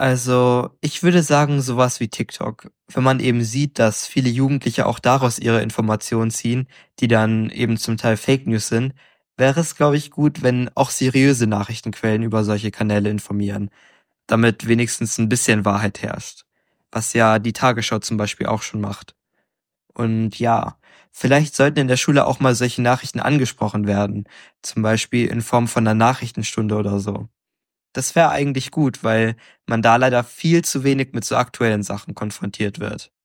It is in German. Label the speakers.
Speaker 1: Also, ich würde sagen, sowas wie TikTok. Wenn man eben sieht, dass viele Jugendliche auch daraus ihre Informationen ziehen, die dann eben zum Teil Fake News sind, wäre es, glaube ich, gut, wenn auch seriöse Nachrichtenquellen über solche Kanäle informieren, damit wenigstens ein bisschen Wahrheit herrscht. Was ja die Tagesschau zum Beispiel auch schon macht. Und ja, vielleicht sollten in der Schule auch mal solche Nachrichten angesprochen werden, zum Beispiel in Form von einer Nachrichtenstunde oder so. Das wäre eigentlich gut, weil man da leider viel zu wenig mit so aktuellen Sachen konfrontiert wird.